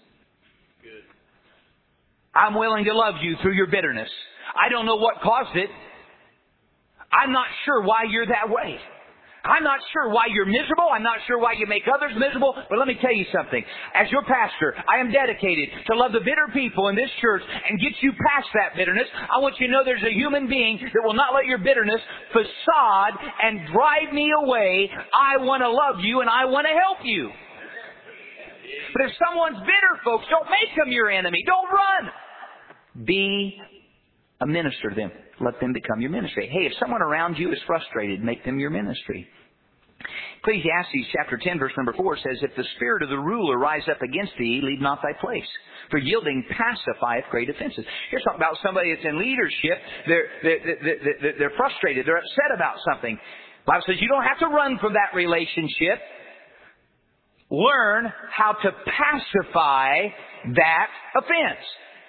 I'm willing to love you through your bitterness. I don't know what caused it. I'm not sure why you're that way. I'm not sure why you're miserable. I'm not sure why you make others miserable. But let me tell you something. As your pastor, I am dedicated to love the bitter people in this church and get you past that bitterness. I want you to know there's a human being that will not let your bitterness facade and drive me away. I want to love you and I want to help you. But if someone's bitter, folks, don't make them your enemy. Don't run. Be a minister to them. Let them become your ministry. Hey, if someone around you is frustrated, make them your ministry. Ecclesiastes chapter 10 verse number 4 says, if the spirit of the ruler rise up against thee, leave not thy place. For yielding pacifieth great offenses. Here's talking about somebody that's in leadership. They're frustrated. They're upset about something. The Bible says you don't have to run from that relationship. Learn how to pacify that offense.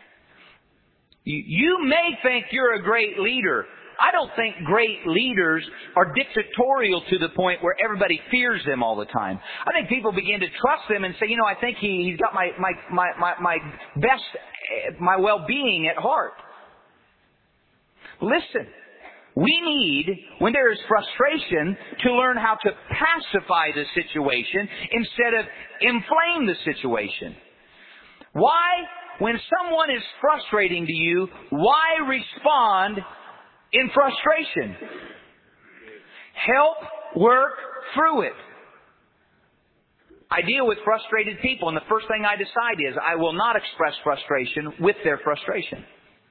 You may think you're a great leader. I don't think great leaders are dictatorial to the point where everybody fears them all the time. I think people begin to trust them and say, I think he's got my well-being at heart. Listen, we need, when there is frustration, to learn how to pacify the situation instead of inflame the situation. Why? When someone is frustrating to you, why respond in frustration? Help work through it. I deal with frustrated people, and the first thing I decide is I will not express frustration with their frustration.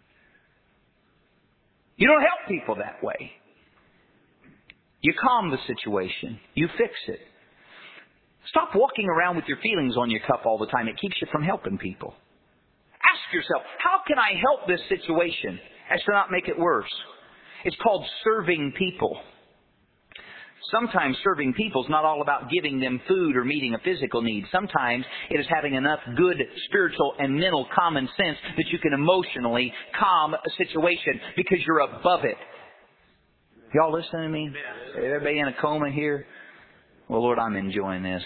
You don't help people that way. You calm the situation. You fix it. Stop walking around with your feelings on your cuff all the time. It keeps you from helping people. Ask yourself, how can I help this situation as to not make it worse? It's called serving people. Sometimes serving people is not all about giving them food or meeting a physical need. Sometimes it is having enough good spiritual and mental common sense that you can emotionally calm a situation because you're above it. Y'all listening to me? Everybody in a coma here? Well, Lord, I'm enjoying this.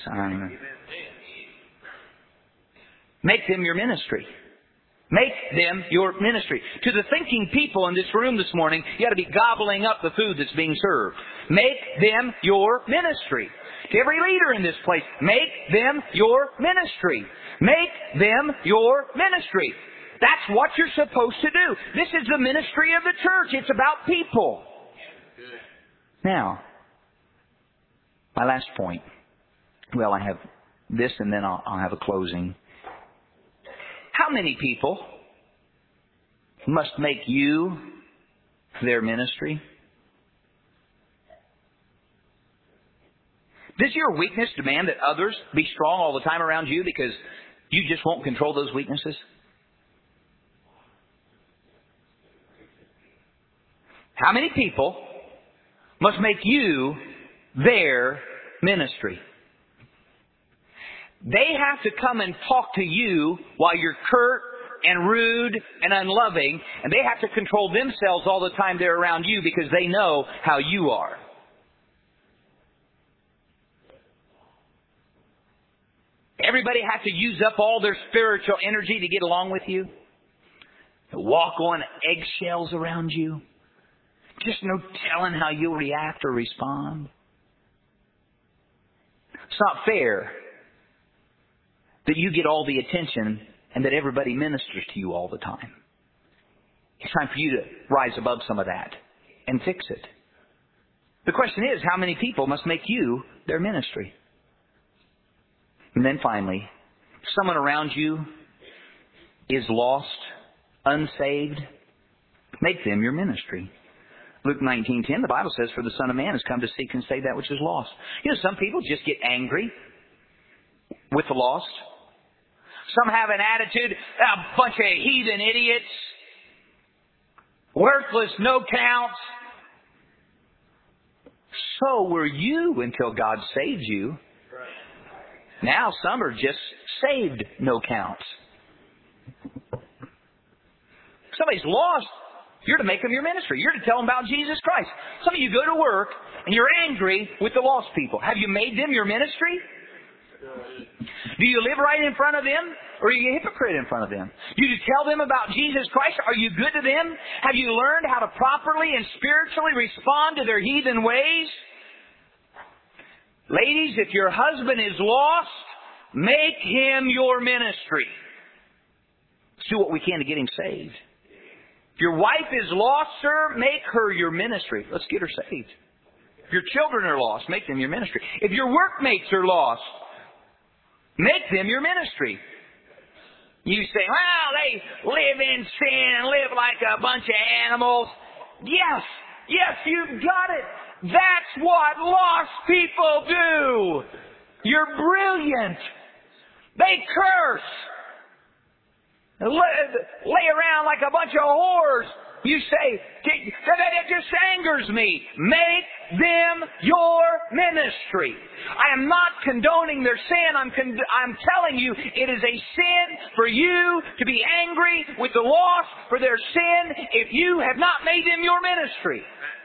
Make them your ministry. Make them your ministry. To the thinking people in this room this morning, you got to be gobbling up the food that's being served. Make them your ministry. To every leader in this place, make them your ministry. Make them your ministry. That's what you're supposed to do. This is the ministry of the church. It's about people. Now, my last point. Well, I have this and then I'll have a closing. How many people must make you their ministry? Does your weakness demand that others be strong all the time around you because you just won't control those weaknesses? How many people must make you their ministry? They have to come and talk to you while you're curt and rude and unloving, and they have to control themselves all the time they're around you because they know how you are. Everybody has to use up all their spiritual energy to get along with you, to walk on eggshells around you. Just no telling how you'll react or respond. It's not fair that you get all the attention and that everybody ministers to you all the time. It's time for you to rise above some of that and fix it. The question is, how many people must make you their ministry? And then finally, if someone around you is lost, unsaved, make them your ministry. Luke 19:10, the Bible says, for the Son of Man has come to seek and save that which is lost. Some people just get angry with the lost. Some have an attitude, a bunch of heathen idiots, worthless, no counts. So were you until God saved you. Now some are just saved, no counts. Somebody's lost. You're to make them your ministry. You're to tell them about Jesus Christ. Some of you go to work and you're angry with the lost people. Have you made them your ministry? Do you live right in front of them? Or are you a hypocrite in front of them? Do you tell them about Jesus Christ? Are you good to them? Have you learned how to properly and spiritually respond to their heathen ways? Ladies, if your husband is lost, make him your ministry. Let's do what we can to get him saved. If your wife is lost, sir, make her your ministry. Let's get her saved. If your children are lost, make them your ministry. If your workmates are lost, make them your ministry. You say, well, they live in sin and live like a bunch of animals. Yes, you've got it. That's what lost people do. You're brilliant. They curse. Lay around like a bunch of whores. You say, it just angers me. Make them your ministry. I am not condoning their sin. I'm telling you, it is a sin for you to be angry with the lost for their sin if you have not made them your ministry.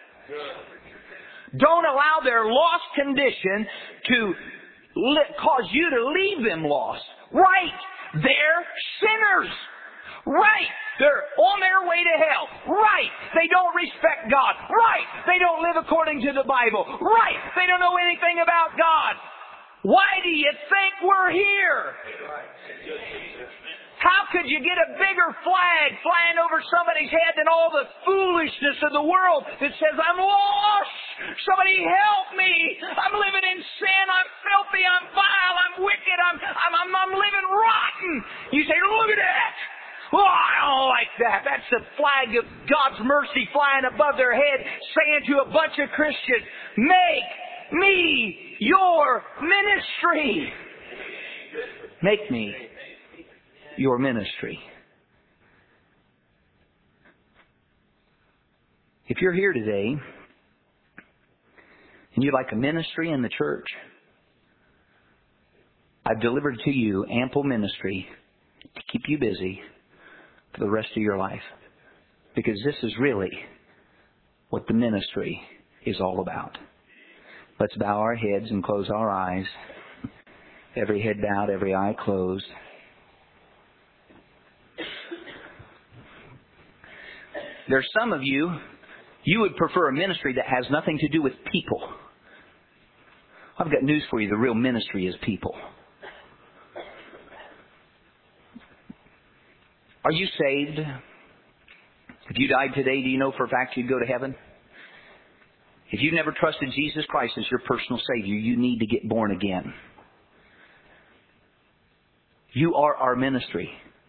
Don't allow their lost condition to cause you to leave them lost. Right. They're sinners. Right. They're on their way to hell. Right. They don't respect God. Right. They don't live according to the Bible. Right. They don't know anything about God. Why do you think we're here? How could you get a bigger flag flying over somebody's head than all the foolishness of the world that says, I'm lost. Somebody help me. I'm living in sin. I'm filthy. I'm vile. I'm wicked. I'm living rotten. You say, look at that. Oh, I don't like that. That's the flag of God's mercy flying above their head saying to a bunch of Christians, make me your ministry. Make me your ministry. If you're here today and you'd like a ministry in the church, I've delivered to you ample ministry to keep you busy for the rest of your life. Because this is really what the ministry is all about. Let's bow our heads and close our eyes. Every head bowed, every eye closed. There's some of you would prefer a ministry that has nothing to do with people. I've got news for you. The real ministry is people. Are you saved? If you died today, do you know for a fact you'd go to heaven? If you've never trusted Jesus Christ as your personal Savior, you need to get born again. You are our ministry.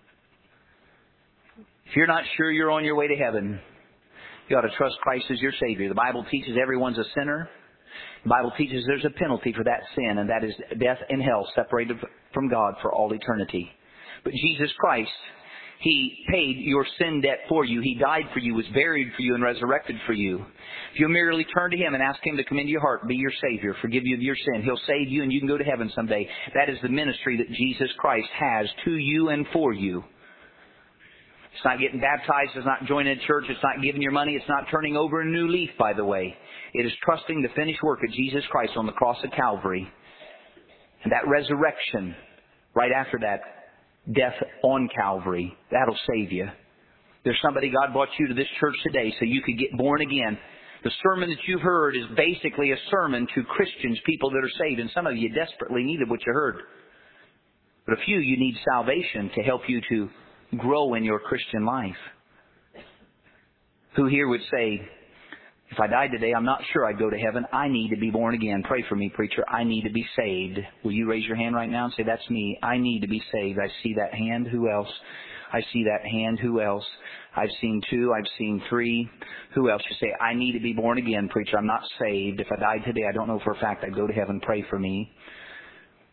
If you're not sure you're on your way to heaven, you ought to trust Christ as your Savior. The Bible teaches everyone's a sinner. The Bible teaches there's a penalty for that sin, and that is death and hell, separated from God for all eternity. But Jesus Christ, He paid your sin debt for you. He died for you, was buried for you, and resurrected for you. If you merely turn to Him and ask Him to come into your heart, be your Savior, forgive you of your sin, He'll save you and you can go to heaven someday. That is the ministry that Jesus Christ has to you and for you. It's not getting baptized. It's not joining a church. It's not giving your money. It's not turning over a new leaf, by the way. It is trusting the finished work of Jesus Christ on the cross of Calvary. And that resurrection, right after that, death on Calvary, that'll save you. There's somebody, God brought you to this church today so you could get born again. The sermon that you've heard is basically a sermon to Christians, people that are saved. And some of you desperately needed what you heard. But a few, you need salvation to help you to grow in your Christian life. Who here would say, if I died today, I'm not sure I'd go to heaven. I need to be born again. Pray for me, preacher. I need to be saved. Will you raise your hand right now and say, that's me. I need to be saved. I see that hand. Who else? I see that hand. Who else? I've seen 2. I've seen 3. Who else? You say, I need to be born again, preacher. I'm not saved. If I died today, I don't know for a fact I'd go to heaven. Pray for me.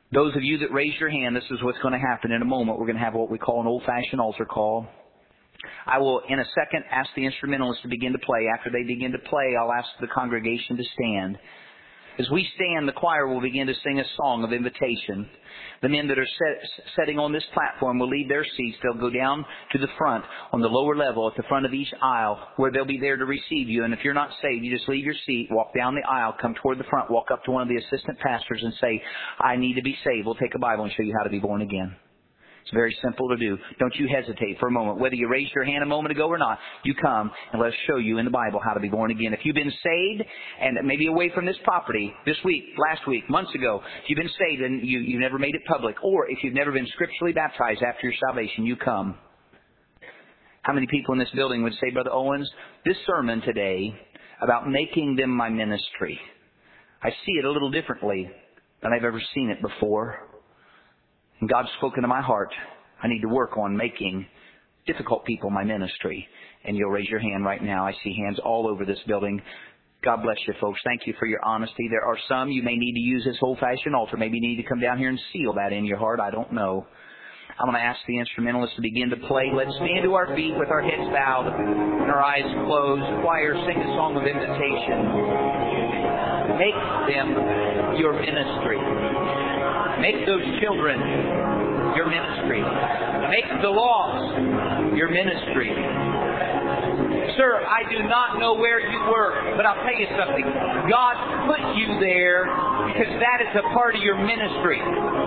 Those of you that raised your hand, this is what's going to happen in a moment. We're going to have what we call an old-fashioned altar call. I will, in a second, ask the instrumentalists to begin to play. After they begin to play, I'll ask the congregation to stand. As we stand, the choir will begin to sing a song of invitation. The men that are sitting on this platform will leave their seats. They'll go down to the front on the lower level at the front of each aisle where they'll be there to receive you. And if you're not saved, you just leave your seat, walk down the aisle, come toward the front, walk up to one of the assistant pastors and say, I need to be saved. We'll take a Bible and show you how to be born again. It's very simple to do. Don't you hesitate for a moment. Whether you raised your hand a moment ago or not, you come and let us show you in the Bible how to be born again. If you've been saved and maybe away from this property this week, last week, months ago, if you've been saved and you never made it public, or if you've never been scripturally baptized after your salvation, you come. How many people in this building would say, Brother Owens, this sermon today about making them my ministry, I see it a little differently than I've ever seen it before. And God's spoken to my heart. I need to work on making difficult people my ministry. And you'll raise your hand right now. I see hands all over this building. God bless you, folks. Thank you for your honesty. There are some you may need to use this old-fashioned altar. Maybe you need to come down here and seal that in your heart. I don't know. I'm going to ask the instrumentalists to begin to play. Let's stand to our feet with our heads bowed and our eyes closed. Choir, sing a song of invitation. Make them your ministry. Make those children your ministry. Make the lost your ministry. Sir, I do not know where you work, but I'll tell you something. God put you there because that is a part of your ministry.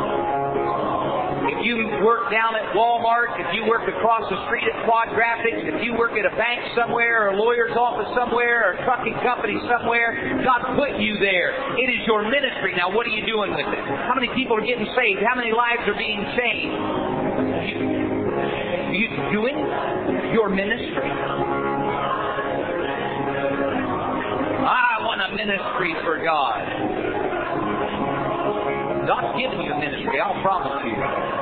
If you work down at Walmart, if you work across the street at Quad Graphics, if you work at a bank somewhere, or a lawyer's office somewhere, or a trucking company somewhere, God put you there. It is your ministry. Now, what are you doing with it? How many people are getting saved? How many lives are being changed? You doing your ministry. I want a ministry for God. God's given you a ministry, I'll promise you.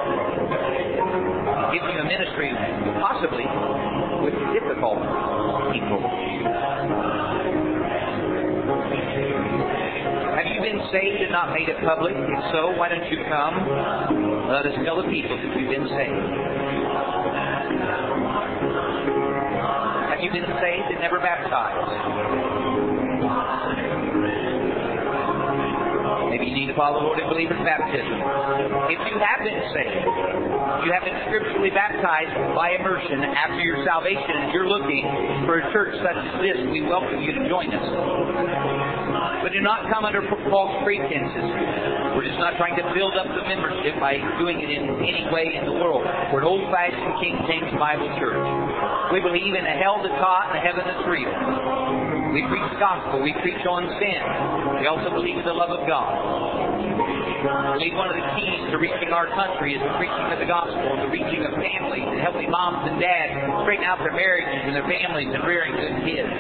He's given you a ministry, possibly, with difficult people. Have you been saved and not made it public? If so, why don't you come? Let us tell the people that you've been saved. Have you been saved and never baptized? Maybe you need to follow the Lord in believer's baptism. If you have been saved, you have been scripturally baptized by immersion after your salvation, and you're looking for a church such as this, we welcome you to join us. But do not come under false pretenses. We're just not trying to build up the membership by doing it in any way in the world. We're an old-fashioned King James Bible church. We believe in a hell that's hot and a heaven that's real. We preach the gospel. We preach on sin. We also believe in the love of God. I believe one of the keys to reaching our country is the preaching of the gospel and the reaching of families and helping moms and dads straighten out their marriages and their families and rearing good kids.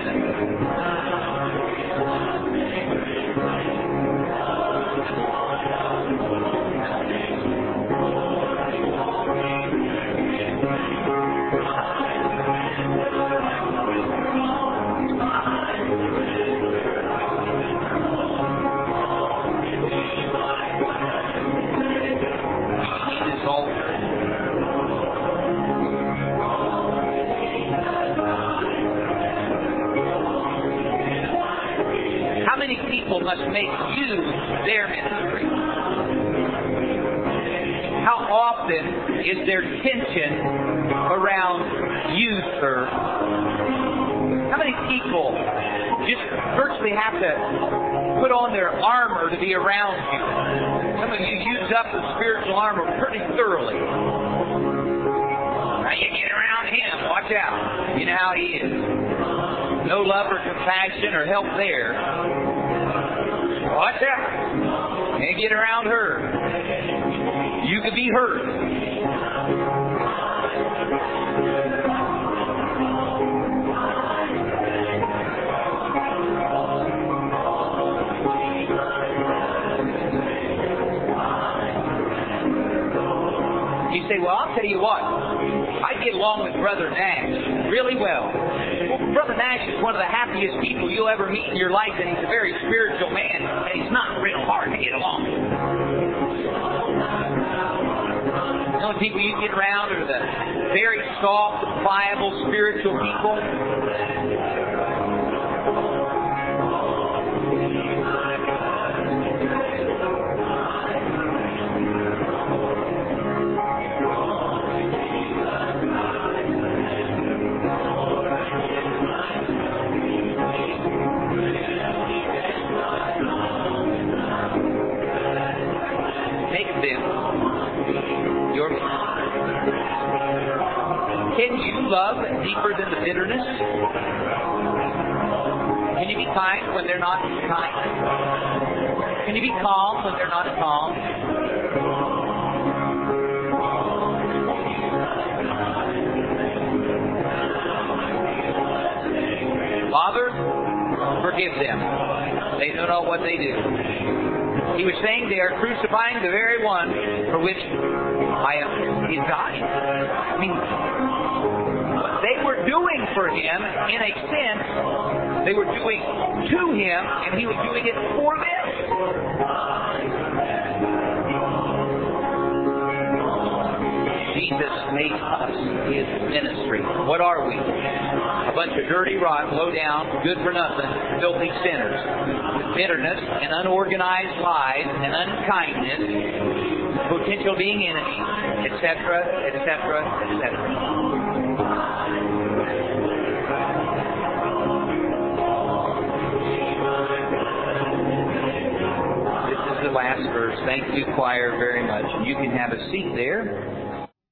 Must make you their ministry. How often is there tension around you, sir? How many people just virtually have to put on their armor to be around you? Some of you use up the spiritual armor pretty thoroughly. Now you get around him, watch out. You know how he is. No love or compassion or help there. Watch out. Can't get around her. You could be hurt. You say, well, I'll tell you what. I get along with Brother Nash really well. Brother Nash is one of the happiest people you'll ever meet in your life, and he's a very spiritual man, and he's not real hard to get along with. only people you get around are the very soft, pliable, spiritual people. Can you love deeper than the bitterness? Can you be kind when they're not kind? Can you be calm when they're not calm? Father, forgive them. They don't know what they do. He was saying they are crucifying the very one for which He died. I mean, what they were doing for Him, in a sense, they were doing to Him, and He was doing it for them. Jesus made us His ministry. What are we? A bunch of dirty, rotten, low down, good for nothing, filthy sinners with bitterness and unorganized lies and unkindness, potential being enemies, etc., etc., etc. This is the last verse. Thank you, choir, very much. You can have a seat there.